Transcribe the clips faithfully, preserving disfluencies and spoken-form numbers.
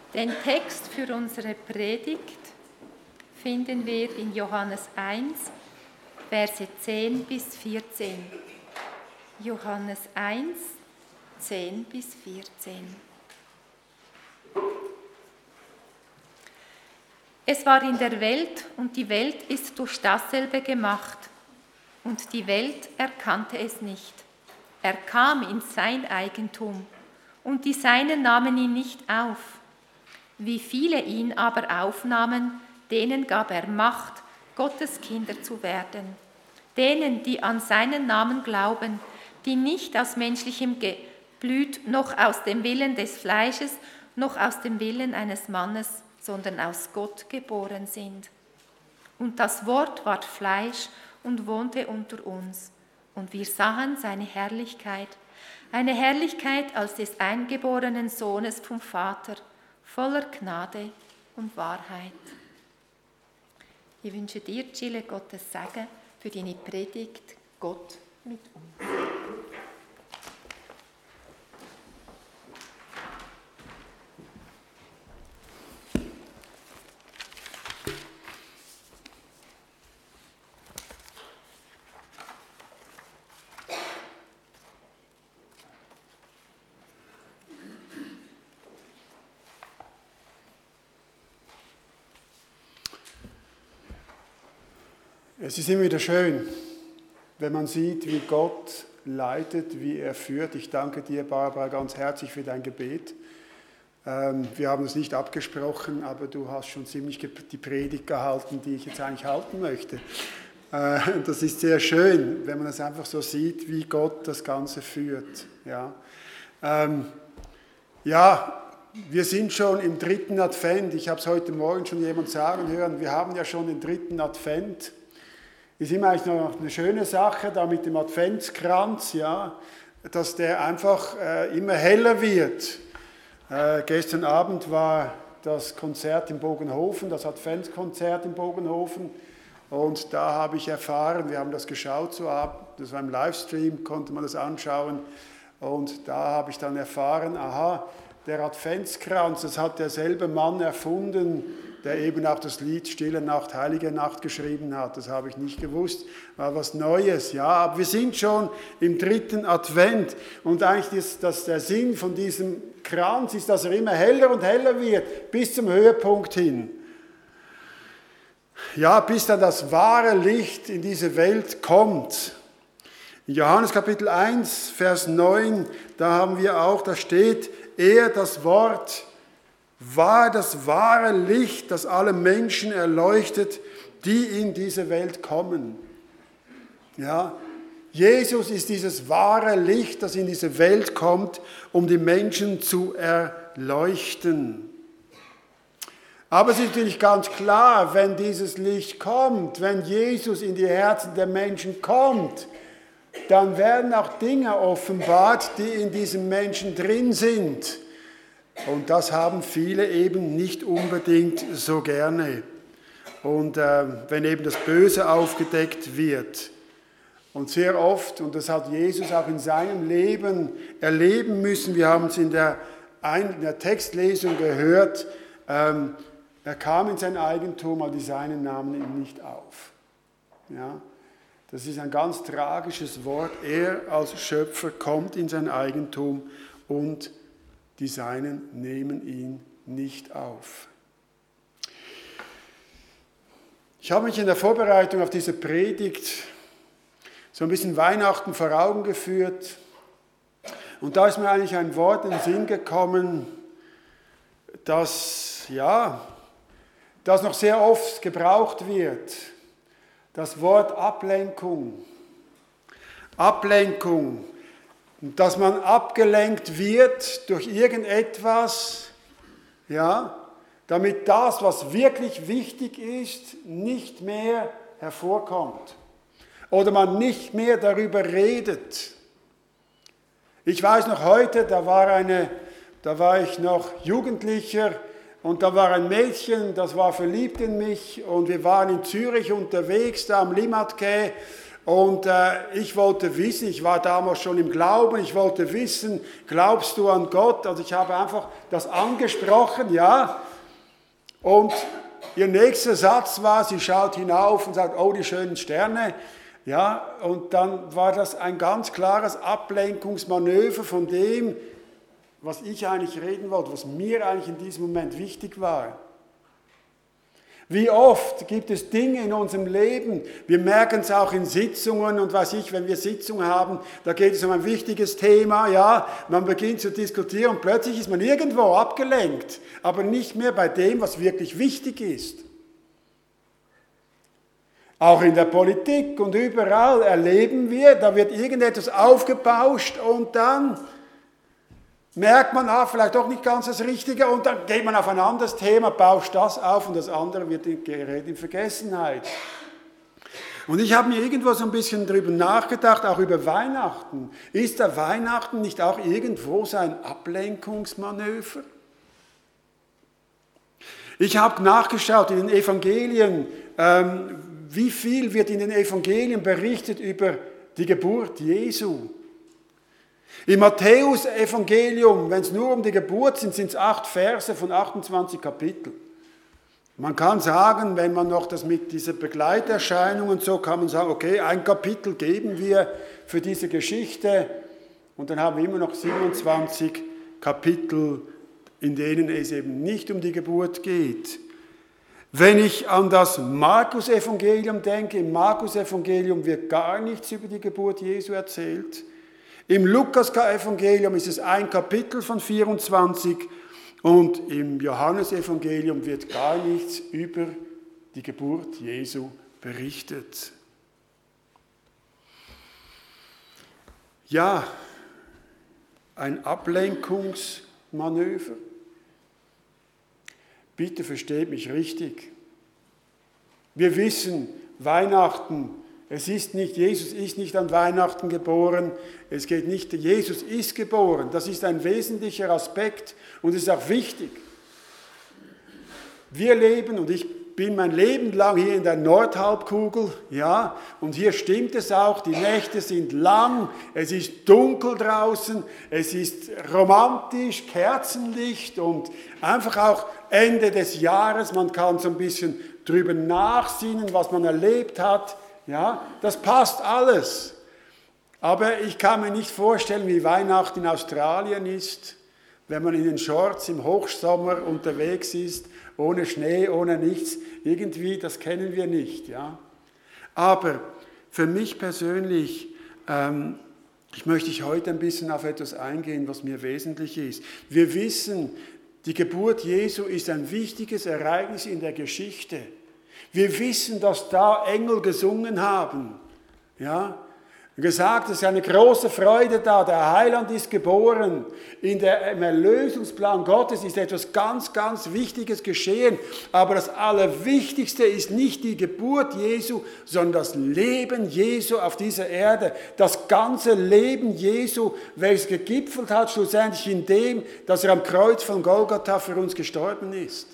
Den Text für unsere Predigt finden wir in Johannes eins, Verse zehn bis vierzehn. Johannes eins, zehn bis vierzehn. Es war in der Welt, und die Welt ist durch dasselbe gemacht, und die Welt erkannte es nicht. Er kam in sein Eigentum, und die Seinen nahmen ihn nicht auf. Wie viele ihn aber aufnahmen, denen gab er Macht, Gottes Kinder zu werden. Denen, die an seinen Namen glauben, die nicht aus menschlichem Geblüt, noch aus dem Willen des Fleisches, noch aus dem Willen eines Mannes, sondern aus Gott geboren sind. Und das Wort ward Fleisch und wohnte unter uns. Und wir sahen seine Herrlichkeit, eine Herrlichkeit als des eingeborenen Sohnes vom Vater, voller Gnade und Wahrheit. Ich wünsche dir, Gille, Gottes Segen für deine Predigt, Gott mit uns. Es ist immer wieder schön, wenn man sieht, wie Gott leitet, wie er führt. Ich danke dir, Barbara, ganz herzlich für dein Gebet. Wir haben es nicht abgesprochen, aber du hast schon ziemlich die Predigt gehalten, die ich jetzt eigentlich halten möchte. Das ist sehr schön, wenn man es einfach so sieht, wie Gott das Ganze führt. Ja, ähm, ja wir sind schon im dritten Advent. Ich habe es heute Morgen schon jemand sagen hören, wir haben ja schon den dritten Advent. Ist immer eigentlich noch eine schöne Sache, da mit dem Adventskranz, ja, dass der einfach äh, immer heller wird. Äh, gestern Abend war das Konzert in Bogenhofen, das Adventskonzert in Bogenhofen, und da habe ich erfahren, wir haben das geschaut so ab, das war im Livestream, konnte man das anschauen, und da habe ich dann erfahren, aha, der Adventskranz, das hat derselbe Mann erfunden, der eben auch das Lied Stille Nacht, Heilige Nacht geschrieben hat. Das habe ich nicht gewusst, war was Neues. Ja, aber wir sind schon im dritten Advent, und eigentlich ist das der Sinn von diesem Kranz, ist, dass er immer heller und heller wird, bis zum Höhepunkt hin. Ja, bis dann das wahre Licht in diese Welt kommt. In Johannes Kapitel eins, Vers neun, da haben wir auch, da steht, er, das Wort, war das wahre Licht, das alle Menschen erleuchtet, die in diese Welt kommen. Ja, Jesus ist dieses wahre Licht, das in diese Welt kommt, um die Menschen zu erleuchten. Aber es ist natürlich ganz klar, wenn dieses Licht kommt, wenn Jesus in die Herzen der Menschen kommt, dann werden auch Dinge offenbart, die in diesem Menschen drin sind. Und das haben viele eben nicht unbedingt so gerne. Und äh, wenn eben das Böse aufgedeckt wird. Und sehr oft, und das hat Jesus auch in seinem Leben erleben müssen, wir haben es in der, in der Textlesung gehört, ähm, er kam in sein Eigentum, aber die Seinen nahmen ihn nicht auf. Ja, das ist ein ganz tragisches Wort. Er als Schöpfer kommt in sein Eigentum und die Seinen nehmen ihn nicht auf. Ich habe mich in der Vorbereitung auf diese Predigt so ein bisschen Weihnachten vor Augen geführt. Und da ist mir eigentlich ein Wort in den Sinn gekommen, das, ja, das noch sehr oft gebraucht wird. Das Wort Ablenkung. Ablenkung. Dass man abgelenkt wird durch irgendetwas, ja, damit das, was wirklich wichtig ist, nicht mehr hervorkommt. Oder man nicht mehr darüber redet. Ich weiß noch heute, da war, eine, da war ich noch Jugendlicher und da war ein Mädchen, das war verliebt in mich und wir waren in Zürich unterwegs, da am Limmatquai. Und äh, ich wollte wissen, ich war damals schon im Glauben, ich wollte wissen, glaubst du an Gott? Also ich habe einfach das angesprochen, ja. Und ihr nächster Satz war, sie schaut hinauf und sagt, oh, die schönen Sterne. Ja, und dann war das ein ganz klares Ablenkungsmanöver von dem, was ich eigentlich reden wollte, was mir eigentlich in diesem Moment wichtig war. Wie oft gibt es Dinge in unserem Leben, wir merken es auch in Sitzungen und weiß ich, wenn wir Sitzungen haben, da geht es um ein wichtiges Thema, ja, man beginnt zu diskutieren und plötzlich ist man irgendwo abgelenkt, aber nicht mehr bei dem, was wirklich wichtig ist. Auch in der Politik und überall erleben wir, da wird irgendetwas aufgebauscht und dann merkt man, ah, vielleicht doch nicht ganz das Richtige und dann geht man auf ein anderes Thema, bauscht das auf und das andere wird gerät in Vergessenheit. Und ich habe mir irgendwo so ein bisschen darüber nachgedacht, auch über Weihnachten. Ist der Weihnachten nicht auch irgendwo so ein Ablenkungsmanöver? Ich habe nachgeschaut in den Evangelien, ähm, wie viel wird in den Evangelien berichtet über die Geburt Jesu. Im Matthäus-Evangelium, wenn es nur um die Geburt sind, sind es acht Verse von achtundzwanzig Kapiteln. Man kann sagen, wenn man noch das mit dieser Begleiterscheinung und so, kann man sagen, okay, ein Kapitel geben wir für diese Geschichte und dann haben wir immer noch siebenundzwanzig Kapitel, in denen es eben nicht um die Geburt geht. Wenn ich an das Markus-Evangelium denke, im Markus-Evangelium wird gar nichts über die Geburt Jesu erzählt. Im Lukas-Evangelium ist es ein Kapitel von vierundzwanzig und im Johannes-Evangelium wird gar nichts über die Geburt Jesu berichtet. Ja, ein Ablenkungsmanöver. Bitte versteht mich richtig. Wir wissen, Weihnachten, es ist nicht, Jesus ist nicht an Weihnachten geboren, es geht nicht, Jesus ist geboren. Das ist ein wesentlicher Aspekt und es ist auch wichtig. Wir leben, und ich bin mein Leben lang hier in der Nordhalbkugel, ja, und hier stimmt es auch, die Nächte sind lang, es ist dunkel draußen, es ist romantisch, Kerzenlicht und einfach auch Ende des Jahres, man kann so ein bisschen drüber nachsinnen, was man erlebt hat. Ja, das passt alles. Aber ich kann mir nicht vorstellen, wie Weihnachten in Australien ist, wenn man in den Shorts im Hochsommer unterwegs ist, ohne Schnee, ohne nichts. Irgendwie, das kennen wir nicht. Ja. Aber für mich persönlich, ähm, ich möchte ich heute ein bisschen auf etwas eingehen, was mir wesentlich ist. Wir wissen, die Geburt Jesu ist ein wichtiges Ereignis in der Geschichte. Wir wissen, dass da Engel gesungen haben, ja, gesagt, es ist eine große Freude da, der Heiland ist geboren. In der, im Erlösungsplan Gottes ist etwas ganz, ganz Wichtiges geschehen. Aber das Allerwichtigste ist nicht die Geburt Jesu, sondern das Leben Jesu auf dieser Erde. Das ganze Leben Jesu, welches gegipfelt hat schlussendlich in dem, dass er am Kreuz von Golgatha für uns gestorben ist.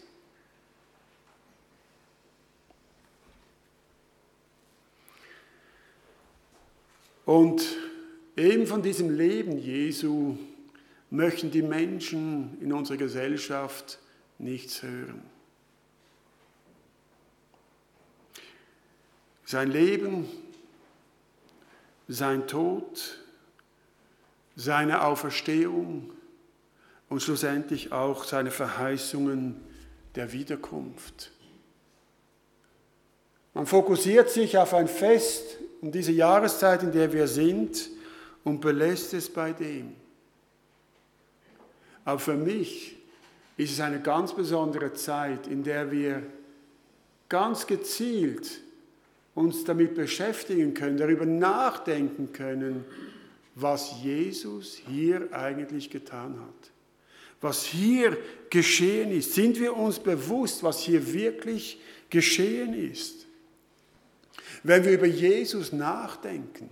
Und eben von diesem Leben Jesu möchten die Menschen in unserer Gesellschaft nichts hören. Sein Leben, sein Tod, seine Auferstehung und schlussendlich auch seine Verheißungen der Wiederkunft. Man fokussiert sich auf ein Fest, um diese Jahreszeit, in der wir sind, und belässt es bei dem. Aber für mich ist es eine ganz besondere Zeit, in der wir ganz gezielt uns damit beschäftigen können, darüber nachdenken können, was Jesus hier eigentlich getan hat. Was hier geschehen ist. Sind wir uns bewusst, was hier wirklich geschehen ist? Wenn wir über Jesus nachdenken.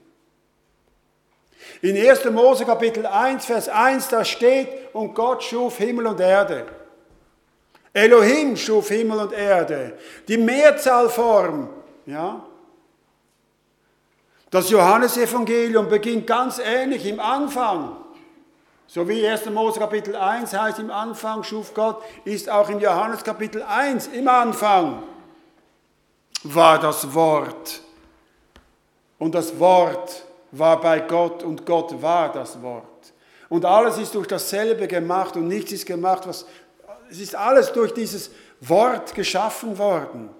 In erster Mose Kapitel eins, Vers eins, da steht, und Gott schuf Himmel und Erde. Elohim schuf Himmel und Erde. Die Mehrzahlform, ja. Das Johannesevangelium beginnt ganz ähnlich im Anfang. So wie erster Mose Kapitel eins heißt, im Anfang schuf Gott, ist auch im Johannes Kapitel eins, im Anfang war das Wort. Und das Wort war bei Gott und Gott war das Wort. Und alles ist durch dasselbe gemacht und nichts ist gemacht, was, es ist alles durch dieses Wort geschaffen worden.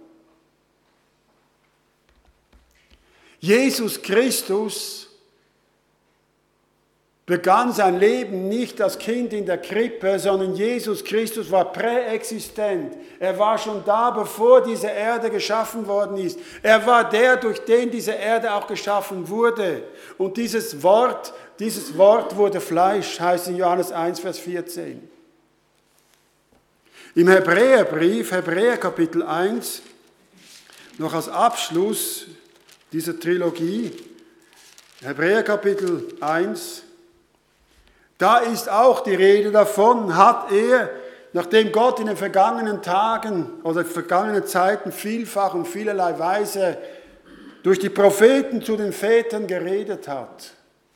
Jesus Christus begann sein Leben nicht als Kind in der Krippe, sondern Jesus Christus war präexistent. Er war schon da, bevor diese Erde geschaffen worden ist. Er war der, durch den diese Erde auch geschaffen wurde. Und dieses Wort, dieses Wort wurde Fleisch, heißt in Johannes eins, Vers vierzehn. Im Hebräerbrief, Hebräer Kapitel eins, noch als Abschluss dieser Trilogie, Hebräer Kapitel eins, da ist auch die Rede davon, hat er, nachdem Gott in den vergangenen Tagen oder vergangenen Zeiten vielfach und vielerlei Weise durch die Propheten zu den Vätern geredet hat,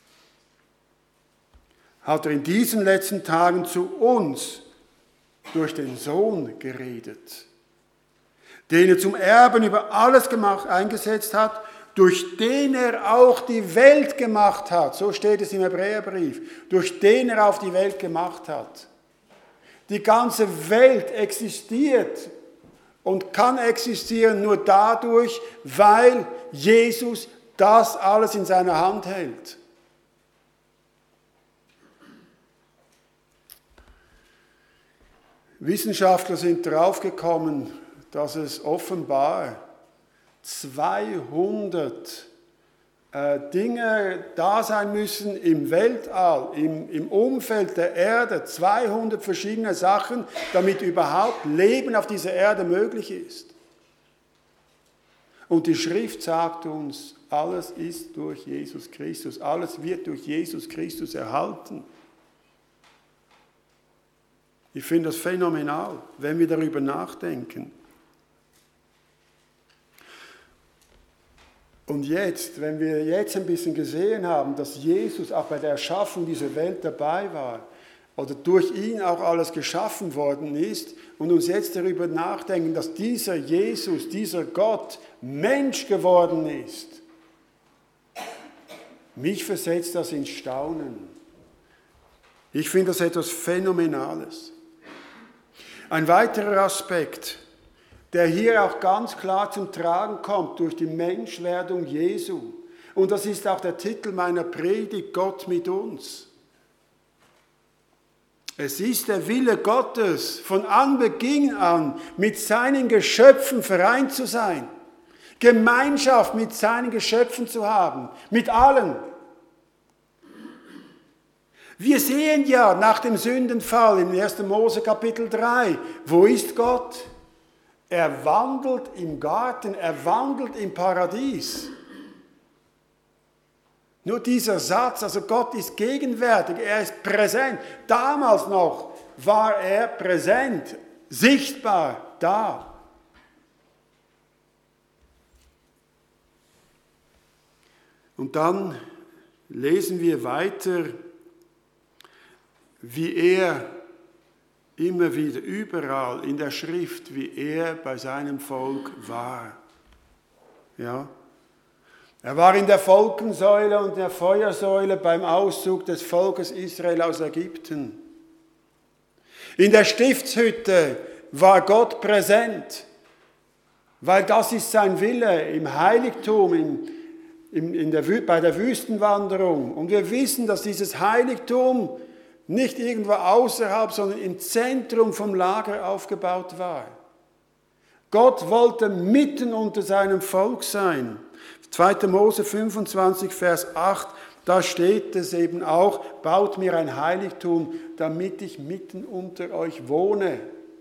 hat er in diesen letzten Tagen zu uns durch den Sohn geredet, den er zum Erben über alles gemacht, eingesetzt hat, durch den er auch die Welt gemacht hat. So steht es im Hebräerbrief. Durch den er auf die Welt gemacht hat. Die ganze Welt existiert und kann existieren nur dadurch, weil Jesus das alles in seiner Hand hält. Wissenschaftler sind draufgekommen, dass es offenbar zweihundert äh, Dinge da sein müssen im Weltall, im, im Umfeld der Erde, zweihundert verschiedene Sachen, damit überhaupt Leben auf dieser Erde möglich ist. Und die Schrift sagt uns, alles ist durch Jesus Christus, alles wird durch Jesus Christus erhalten. Ich finde das phänomenal, wenn wir darüber nachdenken. Und jetzt, wenn wir jetzt ein bisschen gesehen haben, dass Jesus auch bei der Erschaffung dieser Welt dabei war oder durch ihn auch alles geschaffen worden ist und uns jetzt darüber nachdenken, dass dieser Jesus, dieser Gott Mensch geworden ist, mich versetzt das ins Staunen. Ich finde das etwas Phänomenales. Ein weiterer Aspekt, der hier auch ganz klar zum Tragen kommt durch die Menschwerdung Jesu. Und das ist auch der Titel meiner Predigt, Gott mit uns. Es ist der Wille Gottes, von Anbeginn an mit seinen Geschöpfen vereint zu sein, Gemeinschaft mit seinen Geschöpfen zu haben, mit allen. Wir sehen ja nach dem Sündenfall in erster Mose Kapitel drei, wo ist Gott? Er wandelt im Garten, er wandelt im Paradies. Nur dieser Satz, also Gott ist gegenwärtig, er ist präsent. Damals noch war er präsent, sichtbar da. Und dann lesen wir weiter, wie er immer wieder überall in der Schrift, wie er bei seinem Volk war. Ja. Er war in der Volkensäule und der Feuersäule beim Auszug des Volkes Israel aus Ägypten. In der Stiftshütte war Gott präsent, weil das ist sein Wille im Heiligtum, in, in, in der, bei der Wüstenwanderung. Und wir wissen, dass dieses Heiligtum nicht irgendwo außerhalb, sondern im Zentrum vom Lager aufgebaut war. Gott wollte mitten unter seinem Volk sein. zweiter Mose fünfundzwanzig, Vers acht, da steht es eben auch, baut mir ein Heiligtum, damit ich mitten unter euch wohne.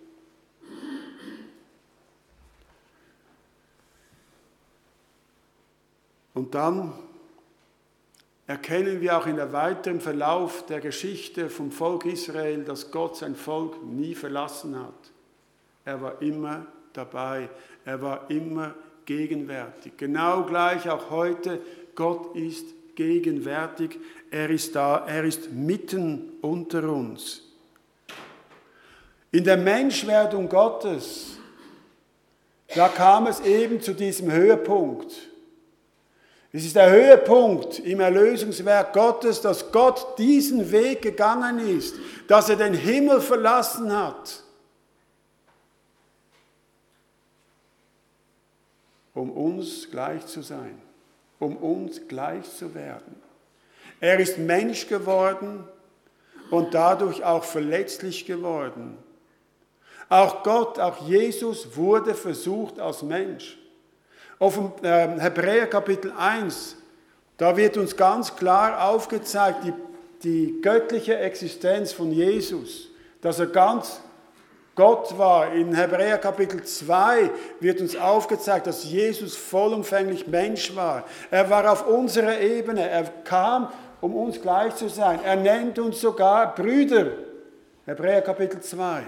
Und dann erkennen wir auch in der weiteren Verlauf der Geschichte vom Volk Israel, dass Gott sein Volk nie verlassen hat. Er war immer dabei, er war immer gegenwärtig. Genau gleich auch heute Gott ist gegenwärtig, er ist da, er ist mitten unter uns. In der Menschwerdung Gottes, da kam es eben zu diesem Höhepunkt. Es ist der Höhepunkt im Erlösungswerk Gottes, dass Gott diesen Weg gegangen ist, dass er den Himmel verlassen hat, um uns gleich zu sein, um uns gleich zu werden. Er ist Mensch geworden und dadurch auch verletzlich geworden. Auch Gott, auch Jesus wurde versucht als Mensch. Auf Hebräer Kapitel eins, da wird uns ganz klar aufgezeigt, die, die göttliche Existenz von Jesus, dass er ganz Gott war. In Hebräer Kapitel zwei wird uns aufgezeigt, dass Jesus vollumfänglich Mensch war. Er war auf unserer Ebene, er kam, um uns gleich zu sein. Er nennt uns sogar Brüder. Hebräer Kapitel zwei.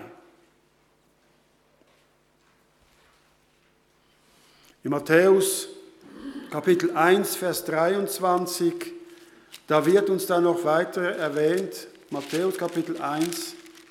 In Matthäus Kapitel eins, Vers dreiundzwanzig, da wird uns dann noch weiter erwähnt, Matthäus Kapitel eins,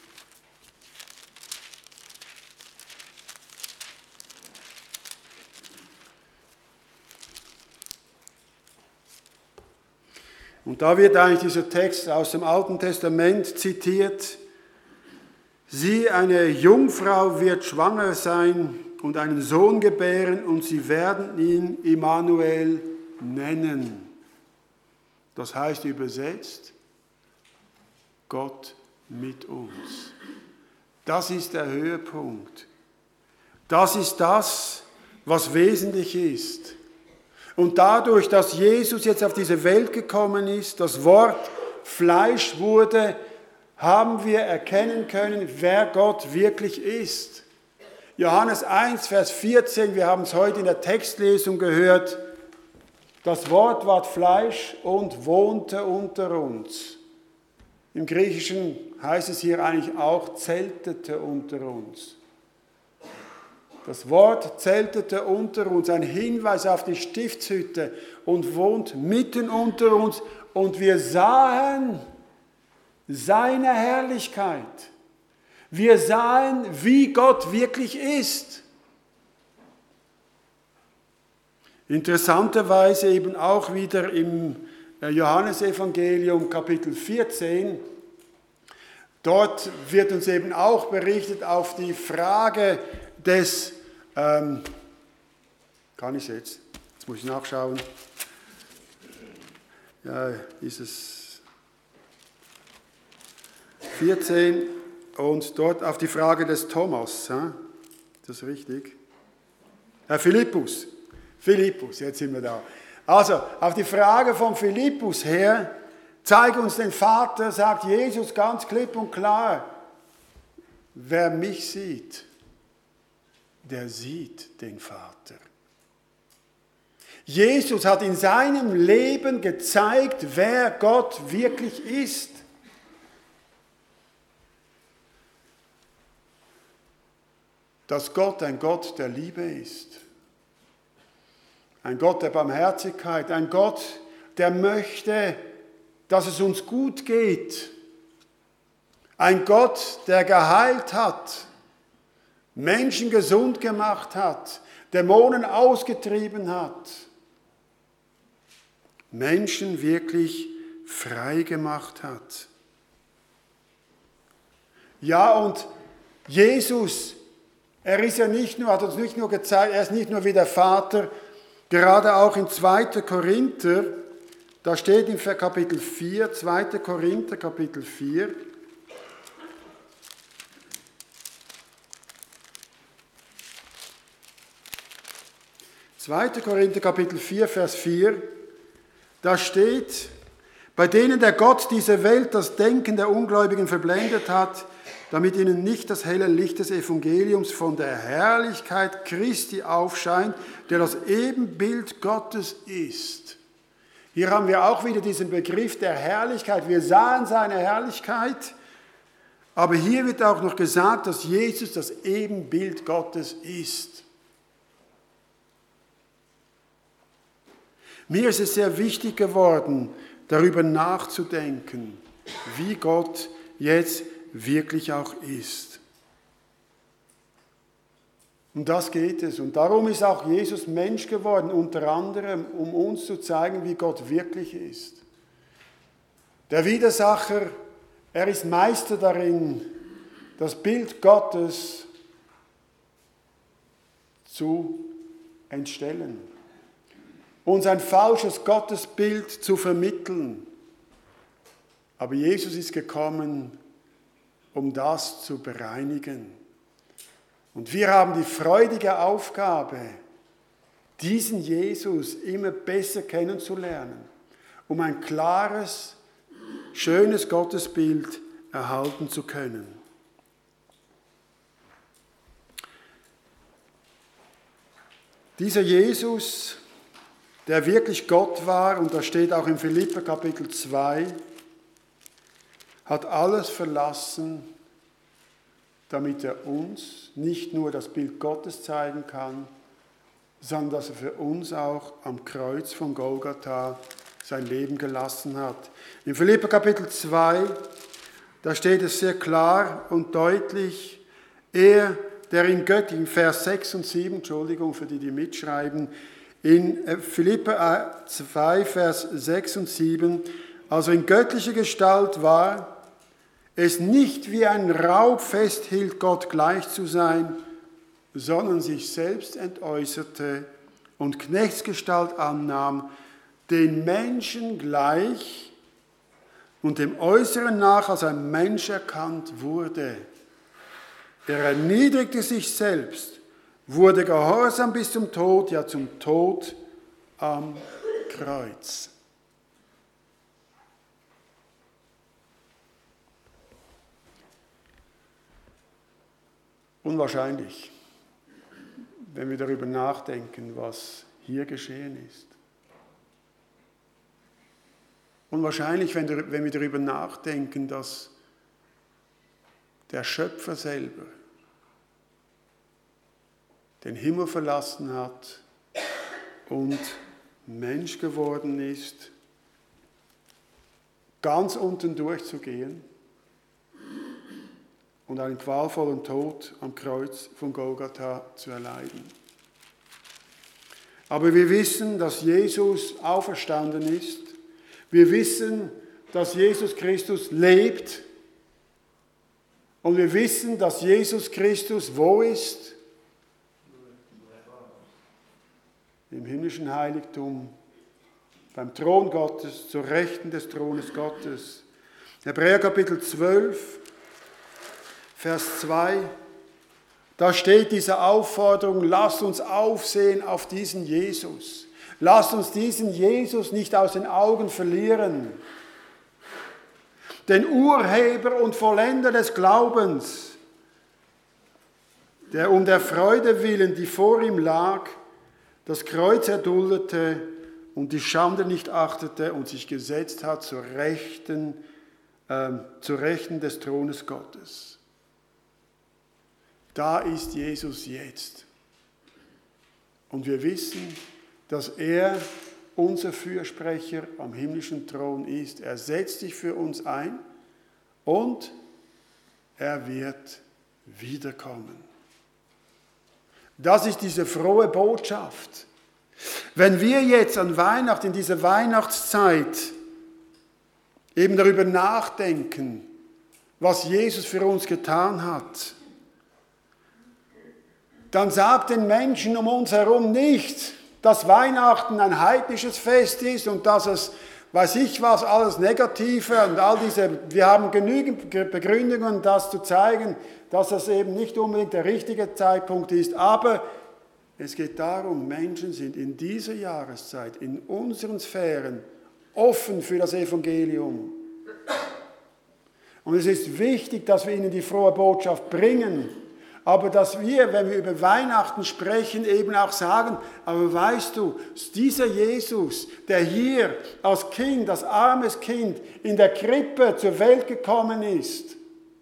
und da wird eigentlich dieser Text aus dem Alten Testament zitiert. Sie, eine Jungfrau, wird schwanger sein und einen Sohn gebären, und sie werden ihn Immanuel nennen. Das heißt übersetzt, Gott mit uns. Das ist der Höhepunkt. Das ist das, was wesentlich ist. Und dadurch, dass Jesus jetzt auf diese Welt gekommen ist, das Wort Fleisch wurde, haben wir erkennen können, wer Gott wirklich ist. Johannes eins, Vers vierzehn, wir haben es heute in der Textlesung gehört, das Wort ward Fleisch und wohnte unter uns. Im Griechischen heißt es hier eigentlich auch, zeltete unter uns. Das Wort zeltete unter uns, ein Hinweis auf die Stiftshütte, und wohnt mitten unter uns, und wir sahen seine Herrlichkeit. Wir sahen, wie Gott wirklich ist. Interessanterweise eben auch wieder im Johannesevangelium Kapitel vierzehn. Dort wird uns eben auch berichtet auf die Frage des, ähm, kann ich jetzt, jetzt muss ich nachschauen, ja, ist es vierzehn, und dort auf die Frage des Thomas, ja? Ist das richtig? Herr Philippus, Philippus, jetzt sind wir da. Also, auf die Frage von Philippus her, zeig uns den Vater, sagt Jesus ganz klipp und klar, wer mich sieht, der sieht den Vater. Jesus hat in seinem Leben gezeigt, wer Gott wirklich ist. Dass Gott ein Gott der Liebe ist. Ein Gott der Barmherzigkeit, ein Gott, der möchte, dass es uns gut geht. Ein Gott, der geheilt hat, Menschen gesund gemacht hat, Dämonen ausgetrieben hat, Menschen wirklich frei gemacht hat. Ja, und Jesus, er ist ja nicht nur, hat uns nicht nur gezeigt, er ist nicht nur wie der Vater, gerade auch in zweiter Korinther, da steht in Kapitel vier, zweiter Korinther, Kapitel vier, zweiter Korinther, Kapitel vier, Vers vier, da steht, bei denen der Gott dieser Welt das Denken der Ungläubigen verblendet hat, damit ihnen nicht das helle Licht des Evangeliums von der Herrlichkeit Christi aufscheint, der das Ebenbild Gottes ist. Hier haben wir auch wieder diesen Begriff der Herrlichkeit. Wir sahen seine Herrlichkeit, aber hier wird auch noch gesagt, dass Jesus das Ebenbild Gottes ist. Mir ist es sehr wichtig geworden, darüber nachzudenken, wie Gott jetzt wirklich auch ist. Um das geht es. Und darum ist auch Jesus Mensch geworden, unter anderem, um uns zu zeigen, wie Gott wirklich ist. Der Widersacher, er ist Meister darin, das Bild Gottes zu entstellen, uns ein falsches Gottesbild zu vermitteln. Aber Jesus ist gekommen, um das zu bereinigen. Und wir haben die freudige Aufgabe, diesen Jesus immer besser kennenzulernen, um ein klares, schönes Gottesbild erhalten zu können. Dieser Jesus, der wirklich Gott war, und das steht auch in Philipper Kapitel zwei, hat alles verlassen, damit er uns nicht nur das Bild Gottes zeigen kann, sondern dass er für uns auch am Kreuz von Golgatha sein Leben gelassen hat. In Philipper Kapitel zwei, da steht es sehr klar und deutlich, er, der in Göttingen, Vers sechs und sieben, Entschuldigung für die, die mitschreiben, in Philipper zwei, Vers sechs und sieben, also in göttlicher Gestalt war, es nicht wie ein Raub festhielt, Gott gleich zu sein, sondern sich selbst entäußerte und Knechtsgestalt annahm, den Menschen gleich und dem Äußeren nach als ein Mensch erkannt wurde. Er erniedrigte sich selbst, wurde gehorsam bis zum Tod, ja zum Tod am Kreuz. Unwahrscheinlich, wenn wir darüber nachdenken, was hier geschehen ist. Unwahrscheinlich, wenn wir darüber nachdenken, dass der Schöpfer selber den Himmel verlassen hat und Mensch geworden ist, ganz unten durchzugehen und einen qualvollen Tod am Kreuz von Golgatha zu erleiden. Aber wir wissen, dass Jesus auferstanden ist. Wir wissen, dass Jesus Christus lebt. Und wir wissen, dass Jesus Christus wo ist? Im himmlischen Heiligtum, beim Thron Gottes, zur Rechten des Thrones Gottes. Hebräer Kapitel zwölf, Vers zwei, da steht diese Aufforderung, lasst uns aufsehen auf diesen Jesus. Lasst uns diesen Jesus nicht aus den Augen verlieren. Den Urheber und Vollender des Glaubens, der um der Freude willen, die vor ihm lag, das Kreuz erduldete und die Schande nicht achtete und sich gesetzt hat zur Rechten, äh, zur Rechten des Thrones Gottes. Da ist Jesus jetzt. Und wir wissen, dass er unser Fürsprecher am himmlischen Thron ist. Er setzt sich für uns ein und er wird wiederkommen. Das ist diese frohe Botschaft. Wenn wir jetzt an Weihnachten, in dieser Weihnachtszeit, eben darüber nachdenken, was Jesus für uns getan hat, dann sagt den Menschen um uns herum nicht, dass Weihnachten ein heidnisches Fest ist und dass es, weiß ich was, alles Negative und all diese, wir haben genügend Begründungen, das zu zeigen, dass das eben nicht unbedingt der richtige Zeitpunkt ist. Aber es geht darum, Menschen sind in dieser Jahreszeit, in unseren Sphären, offen für das Evangelium. Und es ist wichtig, dass wir ihnen die frohe Botschaft bringen, aber dass wir, wenn wir über Weihnachten sprechen, eben auch sagen, aber weißt du, dieser Jesus, der hier als Kind, als armes Kind in der Krippe zur Welt gekommen ist,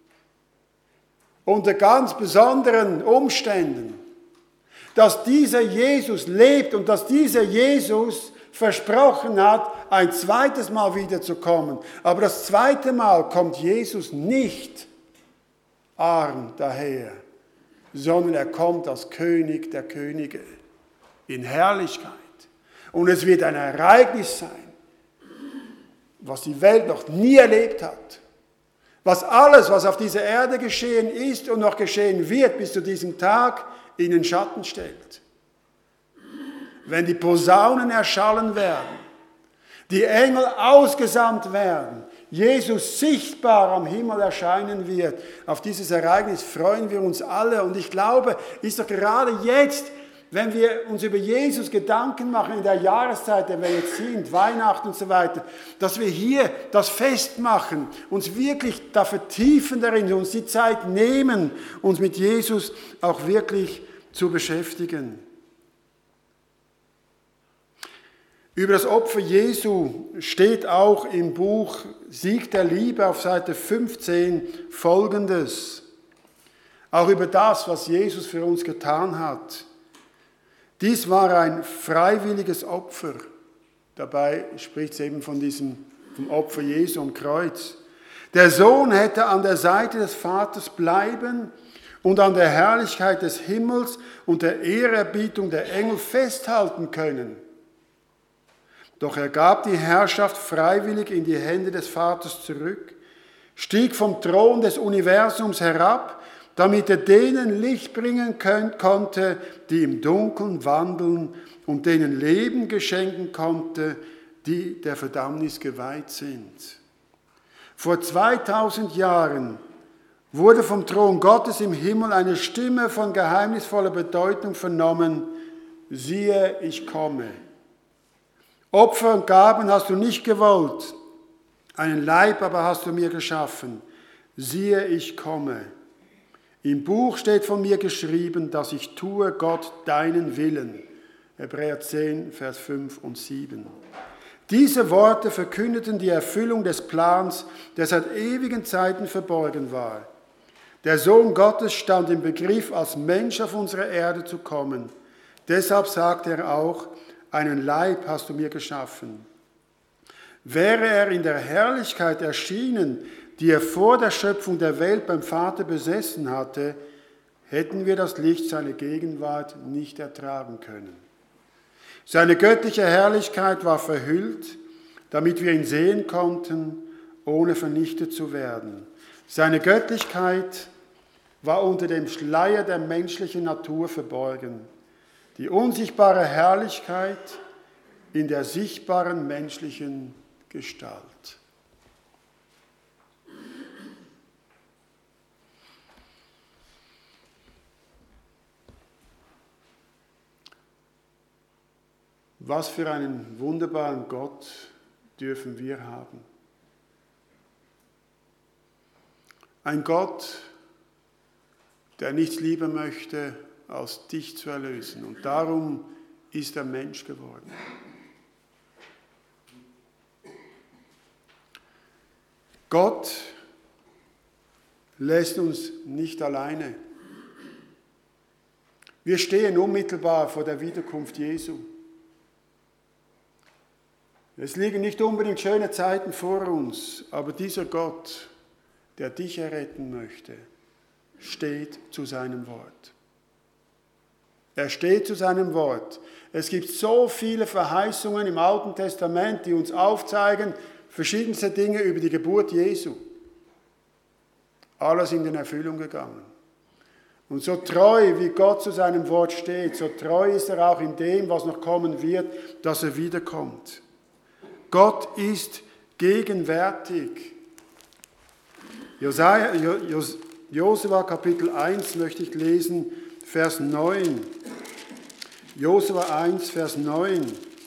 unter ganz besonderen Umständen, dass dieser Jesus lebt und dass dieser Jesus versprochen hat, ein zweites Mal wiederzukommen. Aber das zweite Mal kommt Jesus nicht arm daher, sondern er kommt als König der Könige in Herrlichkeit. Und es wird ein Ereignis sein, was die Welt noch nie erlebt hat. Was alles, was auf dieser Erde geschehen ist und noch geschehen wird bis zu diesem Tag, in den Schatten stellt. Wenn die Posaunen erschallen werden, die Engel ausgesandt werden, Jesus sichtbar am Himmel erscheinen wird, auf dieses Ereignis freuen wir uns alle. Und ich glaube, ist doch gerade jetzt, wenn wir uns über Jesus Gedanken machen in der Jahreszeit, in der wir jetzt sind, Weihnachten und so weiter, dass wir hier das festmachen, uns wirklich da vertiefen darin, uns die Zeit nehmen, uns mit Jesus auch wirklich zu beschäftigen. Über das Opfer Jesu steht auch im Buch Sieg der Liebe auf Seite fünfzehn Folgendes. Auch über das, was Jesus für uns getan hat. Dies war ein freiwilliges Opfer. Dabei spricht es eben von diesem vom Opfer Jesu am Kreuz. Der Sohn hätte an der Seite des Vaters bleiben und an der Herrlichkeit des Himmels und der Ehrerbietung der Engel festhalten können. Doch er gab die Herrschaft freiwillig in die Hände des Vaters zurück, stieg vom Thron des Universums herab, damit er denen Licht bringen könnt, konnte, die im Dunkeln wandeln und denen Leben geschenken konnte, die der Verdammnis geweiht sind. Vor zweitausend Jahren wurde vom Thron Gottes im Himmel eine Stimme von geheimnisvoller Bedeutung vernommen: Siehe, ich komme. Opfer und Gaben hast du nicht gewollt, einen Leib aber hast du mir geschaffen. Siehe, ich komme. Im Buch steht von mir geschrieben, dass ich tue, Gott, deinen Willen. Hebräer zehn, Vers fünf und sieben. Diese Worte verkündeten die Erfüllung des Plans, der seit ewigen Zeiten verborgen war. Der Sohn Gottes stand im Begriff, als Mensch auf unsere Erde zu kommen. Deshalb sagte er auch, einen Leib hast du mir geschaffen. Wäre er in der Herrlichkeit erschienen, die er vor der Schöpfung der Welt beim Vater besessen hatte, hätten wir das Licht seiner Gegenwart nicht ertragen können. Seine göttliche Herrlichkeit war verhüllt, damit wir ihn sehen konnten, ohne vernichtet zu werden. Seine Göttlichkeit war unter dem Schleier der menschlichen Natur verborgen. Die unsichtbare Herrlichkeit in der sichtbaren menschlichen Gestalt. Was für einen wunderbaren Gott dürfen wir haben. Ein Gott, der nichts lieber möchte, als dich zu erlösen. Und darum ist er Mensch geworden. Gott lässt uns nicht alleine. Wir stehen unmittelbar vor der Wiederkunft Jesu. Es liegen nicht unbedingt schöne Zeiten vor uns, aber dieser Gott, der dich erretten möchte, steht zu seinem Wort. Er steht zu seinem Wort. Es gibt so viele Verheißungen im Alten Testament, die uns aufzeigen, verschiedenste Dinge über die Geburt Jesu. Alles in Erfüllung gegangen. Und so treu, wie Gott zu seinem Wort steht, so treu ist er auch in dem, was noch kommen wird, dass er wiederkommt. Gott ist gegenwärtig. Josua, Josua Kapitel eins möchte ich lesen, Vers neun. Josua eins, Vers neun.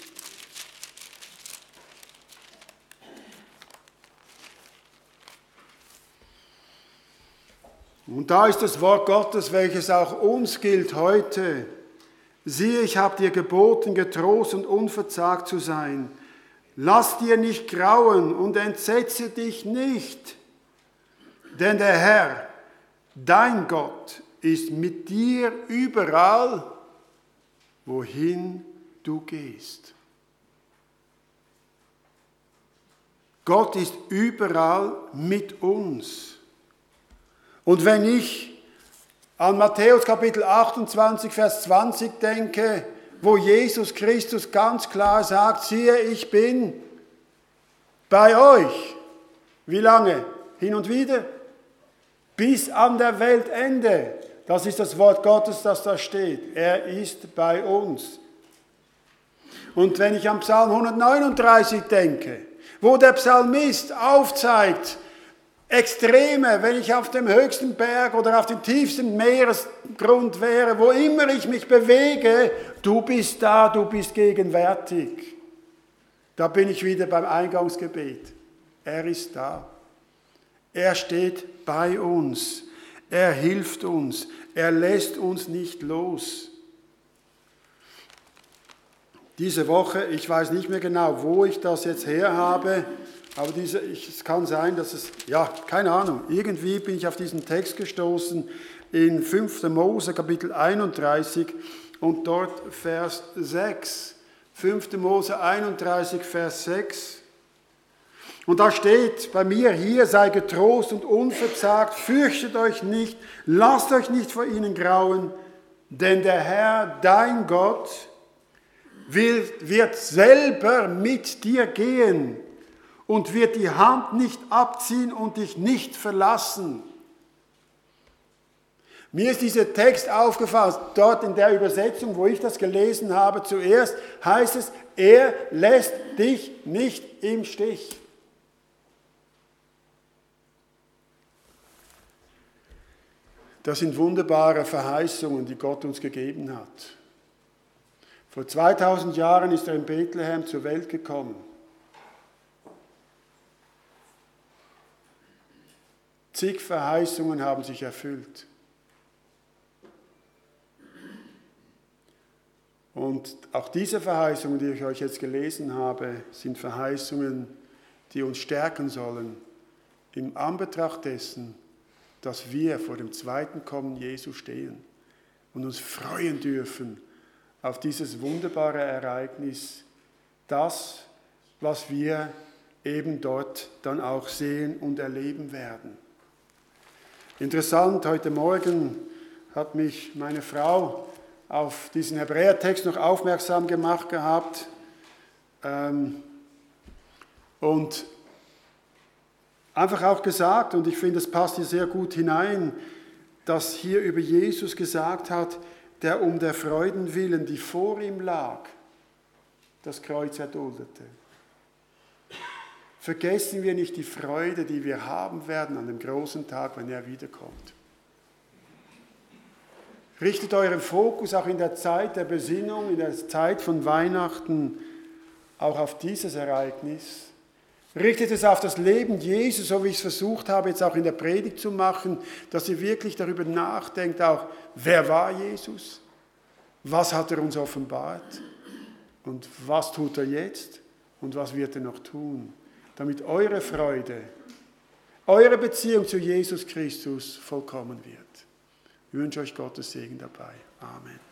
Und da ist das Wort Gottes, welches auch uns gilt heute. Siehe, ich habe dir geboten, getrost und unverzagt zu sein. Lass dir nicht grauen und entsetze dich nicht. Denn der Herr, dein Gott, ist mit dir überall, wohin du gehst. Gott ist überall mit uns. Und wenn ich an Matthäus Kapitel achtundzwanzig, Vers zwanzig denke, wo Jesus Christus ganz klar sagt, siehe, ich bin bei euch. Wie lange? Hin und wieder? Bis an der Weltende. Das ist das Wort Gottes, das da steht. Er ist bei uns. Und wenn ich an Psalm hundertneununddreißig denke, wo der Psalmist aufzeigt, Extreme, wenn ich auf dem höchsten Berg oder auf dem tiefsten Meeresgrund wäre, wo immer ich mich bewege, du bist da, du bist gegenwärtig. Da bin ich wieder beim Eingangsgebet. Er ist da. Er steht bei uns. Er hilft uns. Er lässt uns nicht los. Diese Woche, ich weiß nicht mehr genau, wo ich das jetzt her habe, aber diese, ich, es kann sein, dass es, ja, keine Ahnung, irgendwie bin ich auf diesen Text gestoßen in fünfter Mose, Kapitel einunddreißig und dort Vers sechs. fünfter Mose einunddreißig, Vers sechs. Und da steht bei mir, hier sei getrost und unverzagt, fürchtet euch nicht, lasst euch nicht vor ihnen grauen, denn der Herr, dein Gott, wird, wird selber mit dir gehen und wird die Hand nicht abziehen und dich nicht verlassen. Mir ist dieser Text aufgefallen, dort in der Übersetzung, wo ich das gelesen habe, zuerst heißt es, er lässt dich nicht im Stich. Das sind wunderbare Verheißungen, die Gott uns gegeben hat. Vor zweitausend Jahren ist er in Bethlehem zur Welt gekommen. Zig Verheißungen haben sich erfüllt. Und auch diese Verheißungen, die ich euch jetzt gelesen habe, sind Verheißungen, die uns stärken sollen im Anbetracht dessen, dass wir vor dem zweiten Kommen Jesu stehen und uns freuen dürfen auf dieses wunderbare Ereignis, das, was wir eben dort dann auch sehen und erleben werden. Interessant, heute Morgen hat mich meine Frau auf diesen Hebräertext noch aufmerksam gemacht gehabt ähm, und einfach auch gesagt, und ich finde, das passt hier sehr gut hinein, dass hier über Jesus gesagt hat, der um der Freuden willen, die vor ihm lag, das Kreuz erduldete. Vergessen wir nicht die Freude, die wir haben werden an dem großen Tag, wenn er wiederkommt. Richtet euren Fokus auch in der Zeit der Besinnung, in der Zeit von Weihnachten, auch auf dieses Ereignis. Richtet es auf das Leben Jesu, so wie ich es versucht habe, jetzt auch in der Predigt zu machen, dass ihr wirklich darüber nachdenkt, auch, wer war Jesus? Was hat er uns offenbart? Und was tut er jetzt? Und was wird er noch tun? Damit eure Freude, eure Beziehung zu Jesus Christus vollkommen wird. Ich wünsche euch Gottes Segen dabei. Amen.